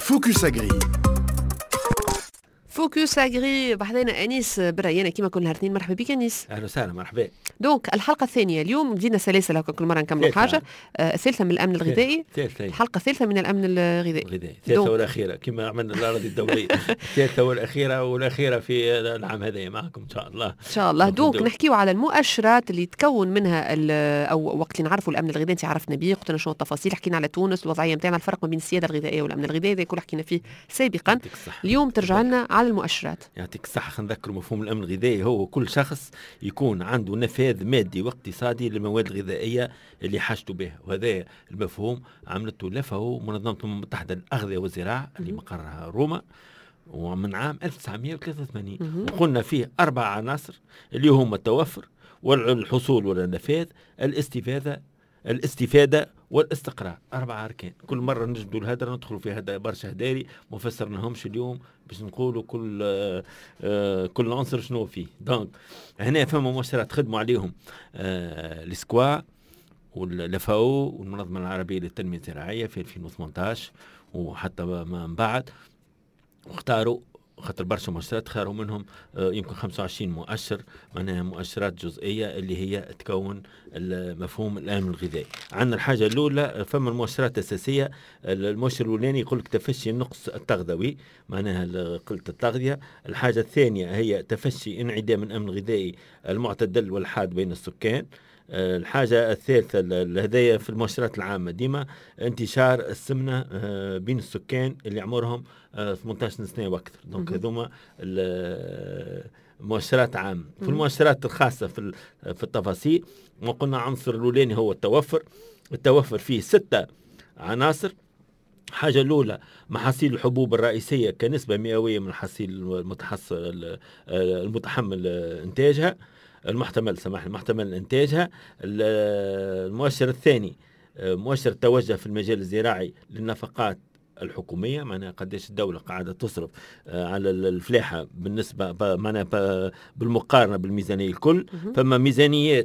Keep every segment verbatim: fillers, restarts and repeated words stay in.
فوكس أجري. فوكس أجري بحذينا أنيس بريانة كيما كل نهار اثنين. مرحبا بك أنيس. أهلا وسهلا. مرحبا. دونك الحلقة الثانية اليوم بدينا سلاسل هكا كل مرة نكملوا حاجة. آه الثالثة من الأمن الغذائي. ثالثة. الحلقة الثالثة من الأمن الغذائي. الغذائي. الثالثة والأخيرة كما عملنا الأراضي الدولية. الثالثة والأخيرة والأخيرة في العام هذا معكم إن شاء الله. إن شاء الله. دونك نحكيو على المؤشرات اللي تكون منها أو وقت اللي نعرفوا الأمن الغذائي. أنت عرفنا بيه قلنا شنو التفاصيل، حكينا على تونس الوضعية نتاعنا، الفرق ما بين السيادة الغذائية والأمن الغذائي ذا كل حكينا فيه سابقا. اليوم ترجع لنا على المؤشرات. يعطيك الصحة. خلينا نذكر مفهوم الأمن الغذائي هو كل شخص يكون عنده نفاذ مادي واقتصادي للمواد الغذائية اللي حاجته به، وهذا المفهوم عملته لفه منظمة الأمم المتحدة للأغذية والزراعة اللي مقرها روما ومن عام ألف وتسعمائة وثلاثة وثمانين. وقلنا فيه أربع عناصر اللي هم التوفر والحصول والنفاذ، الاستفادة الاستفادة والاستقرار. أربع أركان. كل مرة نجدوا الهدر ندخلوا في هذا برشا هداري ما فسرناهمش اليوم باش نقولوا كل آه آه كل عنصر شنو فيه. دونك هنا فما مؤشرات خدموا عليهم آه الاسكوا واللفاو والمنظمة العربية للتنمية الزراعية في ألفين وثمانية عشر وحتى من بعد، واختاروا خاطر برشا مؤشرات خاروا منهم يمكن خمسة وعشرين مؤشر، معناها مؤشرات جزئية اللي هي تكون مفهوم الأمن الغذائي. عندنا الحاجة الأولى فما المؤشرات الأساسية. المؤشر الأولاني يقول لك تفشي النقص التغذوي، معناها قلة التغذية. الحاجة الثانية هي تفشي انعدام الأمن الغذائي المعتدل والحاد بين السكان. الحاجة الثالثة هذايا في المؤشرات العامة ديما انتشار السمنة بين السكان اللي عمرهم ثمانية عشر سنة وأكثر. دونك هذوما مؤشرات عامة. في المؤشرات الخاصة في في التفاصيل ما قلنا عنصر الأولاني هو التوفر. التوفر فيه ستة عناصر. حاجة الأولى محاصيل الحبوب الرئيسية كنسبة مئوية من الحصيل المتحصل المتحمل إنتاجها المحتمل سماح المحتمل إنتاجها. المؤشر الثاني مؤشر التوجه في المجال الزراعي للنفقات الحكومية، معناها قديش الدولة قاعدة تصرف على الفلاحة بالنسبة معناها بالمقارنة بالميزانية الكل. فما ميزانيات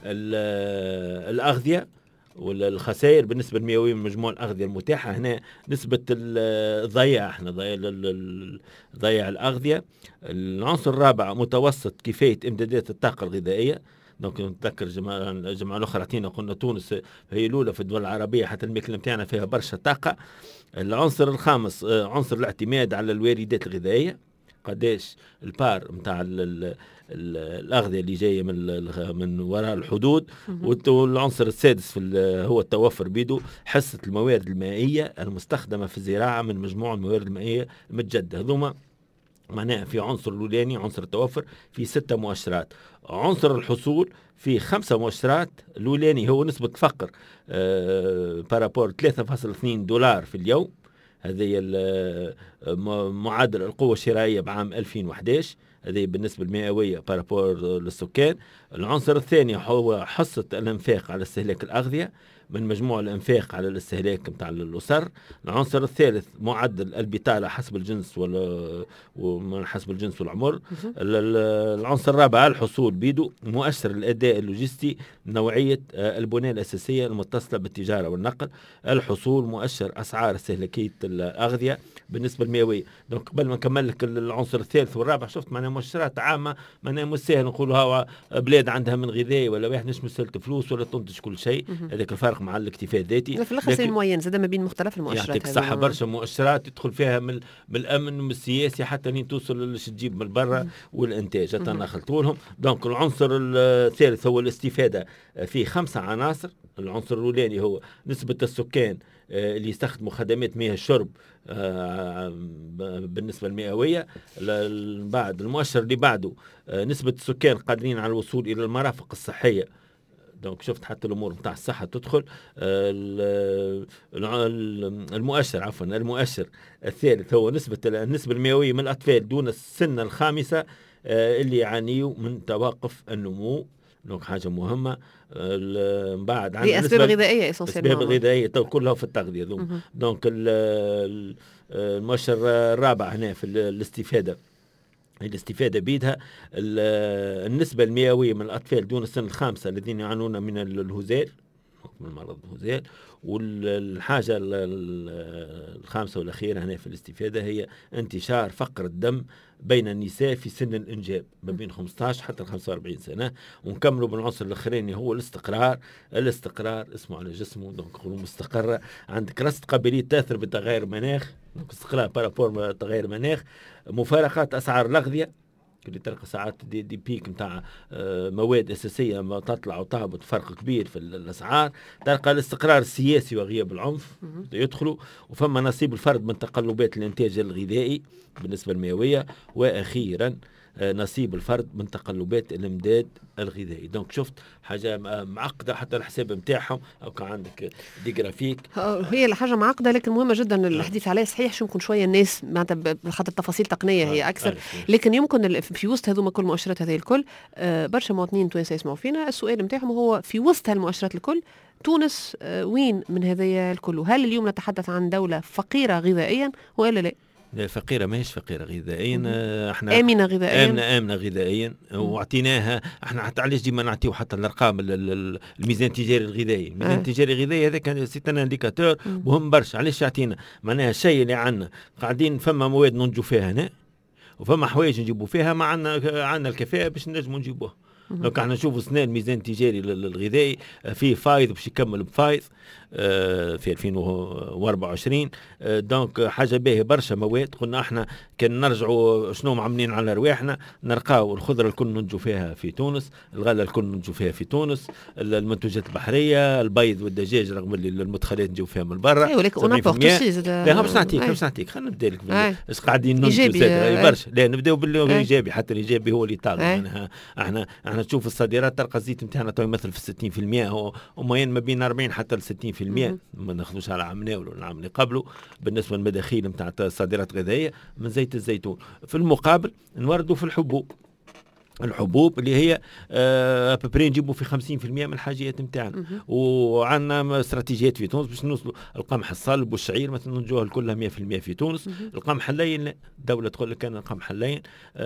الأغذية والخسائر بالنسبة المئوية من مجموع الأغذية المتاحة. هنا نسبة الضياع احنا ضياع الأغذية. العنصر الرابع متوسط كفاية إمدادات الطاقة الغذائية. دونك نتذكر الجماعة الجماعة الأخرى عطينا قلنا تونس هي الأولى في الدول العربية حتى الماكلة متاعنا فيها برشا طاقة. العنصر الخامس عنصر الاعتماد على الواردات الغذائية، قداش البار متاع الأغذية اللي جاية من من وراء الحدود. والعنصر السادس في هو التوفر بيدو حصة الموارد المائية المستخدمة في الزراعة من مجموع الموارد المائية المتجددة. هذوما معناها في عنصر الأولاني عنصر التوفر في ستة مؤشرات. عنصر الحصول في خمسة مؤشرات. الأولاني هو نسبة فقر آه بارابور ثلاثة فاصلة اثنين دولار في اليوم، هذه معدل القوة الشرائية بعام ألفين وأحد عشر، هذه بالنسبة المئوية بارابور للسكان. العنصر الثاني هو حصة الانفاق على استهلاك الأغذية من مجموع الانفاق على الاستهلاك متاع الأسر. العنصر الثالث معدل البطالة حسب الجنس ومن حسب الجنس والعمر. العنصر الرابع الحصول بيدو مؤشر الأداء اللوجستي نوعية البنية الأساسية المتصلة بالتجارة والنقل. الحصول مؤشر أسعار استهلاكية الأغذية بالنسبة المئوية. دونك قبل ما نكمل لك العنصر الثالث والرابع شفت معناها مؤشرات عامة، معناها مش سهل نقول هوا بلاد عندها من غذائي ولا واحد مش مسألة فلوس ولا تنتج كل شيء. هذاك الفرق مع الاكتفاء الذاتي. في الاخر سين معين زاد ما بين مختلف المؤشرات. يعطيك صح برشا مؤشرات يدخل فيها من, من الامن ومن السياسي حتى لين توصل لش تجيب من برا والانتاج انا خلطوا لهم. دونك العنصر الثالث هو الاستفاده في خمسه عناصر. العنصر الاولاني هو نسبه السكان اللي يستخدموا خدمات مياه الشرب بالنسبة المئوية. بعد المؤشر اللي بعده نسبة السكان قادرين على الوصول إلى المرافق الصحية. دونك شفت حتى الأمور متاع الصحة تدخل. المؤشر عفوا المؤشر الثالث هو نسبة النسبة المئوية من الأطفال دون السن الخامسة اللي يعانيوا من توقف النمو. دونك حاجة مهمة. بعد عن أسباب غذائية أسباب غذائية كلها في التغذية. دونك المؤشر الرابع هنا في الاستفادة الاستفادة بيدها النسبة المئوية من الأطفال دون السن الخامسة الذين يعانون من الهزال بحكم المرض هزال. والحاجة الخامسة والأخيرة هنا في الاستفادة هي انتشار فقر الدم بين النساء في سن الإنجاب ما بين خمسة عشر حتى خمسة وأربعين سنة. ونكملوا بالعنصر الأخراني هو الاستقرار. الاستقرار اسمه على جسمه، دونك يقولوا مستقرة. عندك رصد قابلية تأثر بتغير المناخ، دونك استقرار بارابور تغير المناخ. مفارقات أسعار الأغذية اللي تلقى ساعات دي, دي بيك نتاع مواد أساسية ما تطلع وتهبط، فرق كبير في الأسعار. تلقى الاستقرار السياسي وغياب العنف يدخلوا. وفما نصيب الفرد من تقلبات الانتاج الغذائي بالنسبة المئوية. وأخيرا نصيب الفرد من تقلبات الامداد الغذائي. دونك شفت حاجه معقده حتى الحساب نتاعهم، او كان عندك دي جرافيك هي الحاجه معقده لكن مهمه جدا الحديث عليها. صحيح شو يمكن شويه الناس معناتها بخاطر تفاصيل تقنيه هي اكثر، لكن يمكن في وسط هذوما كل المؤشرات هذه الكل برشا مواطنين تونس يسمعوا فينا. السؤال نتاعهم هو في وسط هالمؤشرات الكل تونس وين من هذايا الكل؟ وهل اليوم نتحدث عن دوله فقيره غذائيا ولا لا؟ فقيرة ماهيش فقيرة غذائيا، احنا آمنة غذائيا آمنة آمنة غذائيا واعطيناها. احنا حتى علاش ديما نعطيو حتى الارقام الميزان التجاري الغذائي. الميزان التجاري الغذائي هذا كان سيتان انديكاتور مهم برشا. علاش يعطينا؟ معناها الشيء اللي عندنا قاعدين فما مواد ننجو فيها هنا وفما حوايج نجيبوا فيها، ما عندنا عندنا الكفاءة باش نجموا نجيبوها. دونك احنا نشوفوا سنة الميزان التجاري الغذائي فيه فايض باش يكمل بفايض في ألفين وأربعة وعشرين. دونك حاجه باهيه برشا مواد. قلنا احنا كان نرجعوا شنو عاملين على رواحنا، نلقاو الخضره الكل ننجو فيها في تونس، الغله الكل ننجو فيها في تونس، المنتوجات البحريه، البيض والدجاج رغم اللي المدخلات نجيو فيها من برا. ايوه لكن انا لا باش نعطيك باش نعطيك خلينا نبدا لك اش قاعدين ننجو برشا. لا نبداو بالايجابي، حتى الايجابي هو اللي طاغي. معناها احنا احنا تشوف الصادرات تلقى الزيت نتاعنا تو يمثل في ستين بالمئة، هو ومين ما بين أربعين حتى ل ستين بالمئة. ما ناخذوش على عامنا ولا العام اللي قبله بالنسبه للمداخيل نتاع الصادرات الغذائيه من زيت الزيتون. في المقابل نوردوا في الحبوب، الحبوب اللي هي ابري نجيبوا في خمسين بالمئة من الحاجيات نتاعنا. وعندنا استراتيجيات في تونس باش نوصلوا القمح الصلب والشعير مثلا ننجوها كلها مئة بالمئة في تونس. القمح اللين لا، الدوله تقول لك انا القمح اللين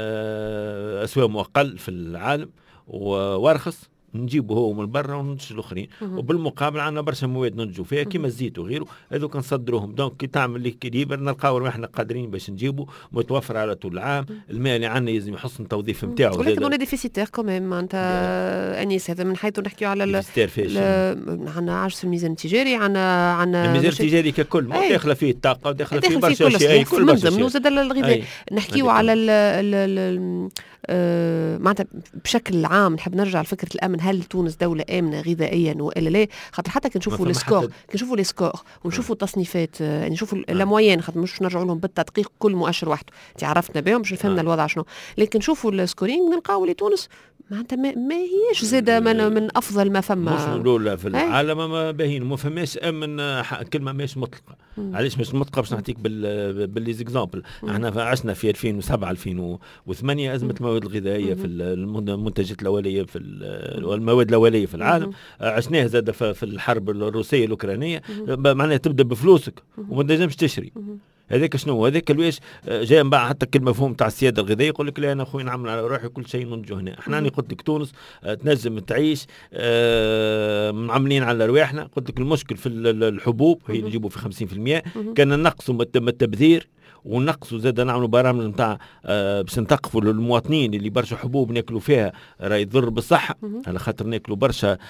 اسواق اقل في العالم وارخص نجيبه هو من برا وننتج الاخرين. وبالمقابل عندنا برشا مواد ننتجوا فيها كيما الزيت وغيره، هذوك نصدروهم. دونك كي تعمل ليكيليبر نلقاو احنا قادرين باش نجيبوا متوفر على طول العام. الماء اللي عندنا لازم يحسن التوظيف نتاعو، ولكن اون ديفيسيتير كوميم معناتها انيس. هذا من حيث نحكيو على عندنا عجز في الميزان التجاري، عندنا عندنا الميزان التجاري ككل ما داخله فيه الطاقه وداخله فيه برشا اشياء كل برشا اشياء وزاد الغذاء. نحكيو على ال آه معناتها بشكل عام. نحب نرجع لفكره الامن. هل تونس دوله امنه غذائيا والا لا؟ خاطر حتى كنشوفوا السكور كنشوفوا لي سكور ونشوفوا التصنيفات، يعني نشوفوا اللامويان، خاطر مش نرجعوا لهم بالتدقيق كل مؤشر وحده انت عرفتنا بهم باش فهمنا الوضع شنو. لكن نشوفوا السكورينغ نلقاو لي تونس معناتها ما, ما هيش زاده من, من افضل ما فما. مش نقول في العالم ما باهين ما فماش امن كلمه ماهيش مطلقه. علاش مش مطلقه؟ باش نعطيك بال بالليزيكزامبل. احنا عشنا في ألفين وسبعة ألفين وثمانية ازمه المواد الغذائيه في المنتجات الاوليه في المواد الاوليه في العالم. عشناها زاد في الحرب الروسيه الاوكرانيه. معناها تبدا بفلوسك وما تنجمش تشري. هذاك شنو هذاك الواش جاي من بعد حتى كلمه مفهوم تاع السياده الغذائيه يقول لك لا انا اخوي نعمل على روحي كل شيء ننجو هنا. احنا انا قلت لك تونس تنجم تعيش معاملين على رواحنا. قلت لك المشكل في الحبوب هي نجيبوا في خمسين بالمئة. كان نقصوا من التبذير ونقصوا زاد نعملوا برامج نتاع آه باش نثقفوا للمواطنين اللي برشا حبوب ناكلوا فيها راهي تضر بالصحه، على خاطر ناكلوا برشا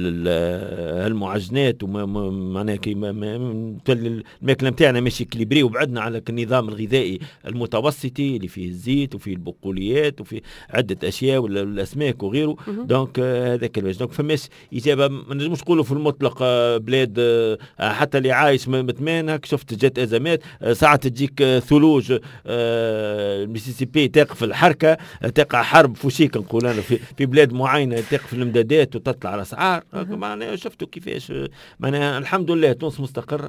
المعجنات ومعناها كي الماكله نتاعنا ماشي كليبري وبعدنا على النظام الغذائي المتوسطي اللي فيه الزيت وفيه البقوليات وفيه عده اشياء ولا الاسماك وغيره. دونك هذاك الواجب. دونك فماش اجابه ما نجموش نقولوا في المطلق بلاد آه حتى اللي عايش متمان هك شفت جات ازمات آه ساعات تجيك ثلوج الميسيسيبي آه تقف الحركه تقع حرب فوشيك نقول انا في, في بلاد معينه تقف الامدادات وتطلع الاسعار. معناها شفتوا كيفاش. معناها الحمد لله تونس مستقره.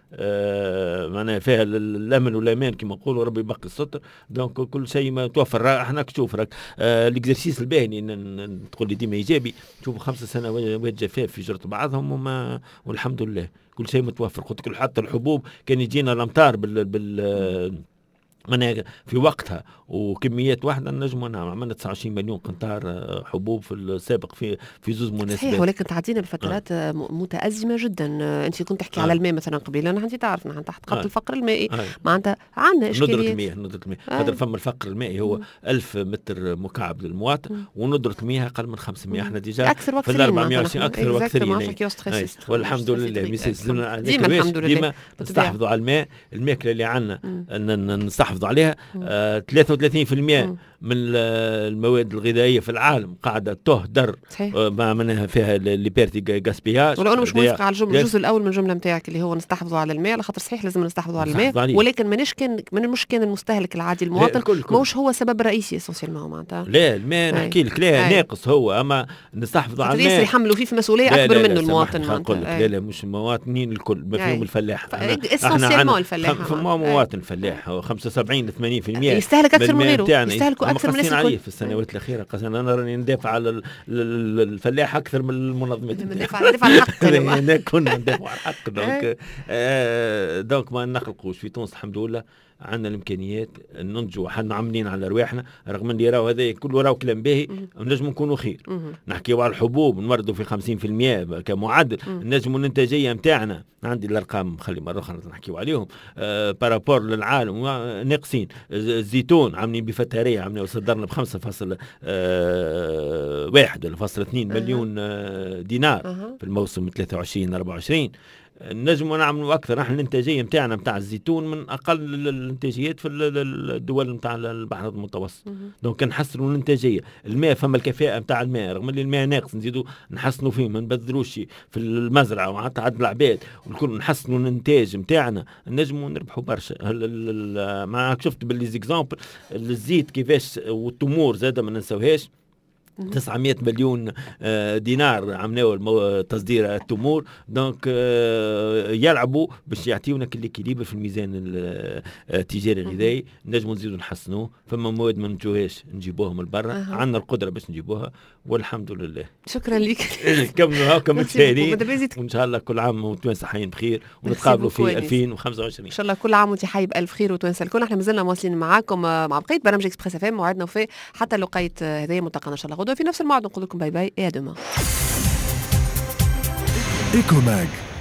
آه معناها فيها الامن والامان كما نقولوا ربي يبقي الستر. دونك كل شيء ما توفر. احنا تشوف راك آه الاكزرسيس الباهي تقول لي ديما ايجابي. تشوفوا خمسة سنوات جفاف في جرة بعضهم وما والحمد لله كل شيء متوفر. قلت لك حتى الحبوب كان يجينا الامطار بال بال أنا في وقتها وكميات واحدة نجموا نعم عملنا تسعة وعشرين مليون قنطار حبوب في السابق في في زوز مناسبات. صحيح، ولكن تعدينا بفترات آه. متأزمة جدا. أنت كنت تحكي آه. على الماء مثلا قبيلا، أنا عندي تعرف نحن تحت خط آه. الفقر المائي آه. معناتها عندنا إشكاليات. ندرة المياه ندرة المياه خاطر آه. فما الفقر المائي هو ألف متر مكعب للمواطن مم. وندرة المياه أقل من خمسمائة. احنا ديجا أكثر في أربعمائة وعشرين أكثر وأكثرين. والحمد لله ديما الحمد لله نستحفظوا على الماء. الماكلة اللي عندنا نستحفظوا عليها. آه ثلاثة وثلاثين بالمئة من المواد الغذائيه في العالم قاعده تهدر ما منها فيها ليبرتي غاسبياج. ولو انا مش موافقه على الجمله الجزء الاول من الجمله نتاعك اللي هو نستحفظوا على الماء، على خاطر صحيح لازم نستحفظوا على الماء عليه. ولكن مانيش كان من مش كان المستهلك العادي المواطن ماهوش هو السبب الرئيسي اساسيا معناتها. لا الماء نحكي لك لا ناقص هو، اما نستحفظوا على الماء يحملوا فيه في مسؤوليه اكبر منه المواطن معناتها. لا لا مش المواطنين الكل ما فيهم الفلاح. احنا الفلاح فما مواطن الفلاح خمسة وسبعين ثمانين بالمئة يستهلك اكثر من غيره، يستهلكوا اكثر من الناس الكل في السنوات الاخيره. قصدي انا راني ندافع على الفلاح اكثر من المنظمات. ندافع على الحق. انا كنا ندافع على الحق. دونك آه دونك ما نخلقوش في تونس الحمد لله عندنا الامكانيات ننتجوا حنا عاملين على رواحنا، رغم اللي راهو هذا كله راهو كلام باهي نجم نكونوا خير. نحكيوا على الحبوب نمرضوا في خمسين بالمئة كمعدل. نجموا الانتاجيه نتاعنا عندي الارقام خلي مره اخرى نحكيوا عليهم آه بارابور للعالم ناقصين. الزيتون عاملين بفتاريه عاملين وصدرنا بخمسة فاصل آه واحد ولا فاصل اثنين مليون آه دينار في الموسم ثلاثة وعشرين أربعة وعشرين. نجموا نعملوا اكثر. احنا الانتاجيه نتاعنا نتاع الزيتون من اقل الانتاجيات في الدول نتاع البحر المتوسط. دونك نحسنوا الانتاجيه. الماء فما الكفاءه نتاع الماء رغم اللي الماء ناقص نزيدوا نحسنوا فيه، ما نبذلوش في المزرعه وحتى عند العباد والكل نحسنوا الانتاج نتاعنا نجموا نربحوا برشا. ما شفت باللي زيكزامبل الزيت كيفاش والتمور زاده ما ننسوهاش تسعمائة مليون دينار عملوا تصدير التمور. دونك يلعبوا باش يعطيونا كل كيليبر في الميزان التجاري الغذائي. نجموا نزيدوا نحسنوه. فما مواد ما نجوهاش نجيبوها من برا. أه. عندنا القدره باش نجيبوها والحمد لله. شكرا لك. كملوا هكا متفائلين وان شاء الله كل عام وتوانسه حيين بخير ونتقابلوا في ألفين وخمسة وعشرين ان شاء الله. كل عام وانت حي بألف خير وتوانسه الكل. احنا مازلنا مواصلين معاكم مع بقيه برامج اكسبريس اف ام. موعدنا وفاء حتى لقيت هذه ملتقانا ان شاء الله غدوه في نفس الموعد. نقول لكم باي باي يا دوما. إيكوماج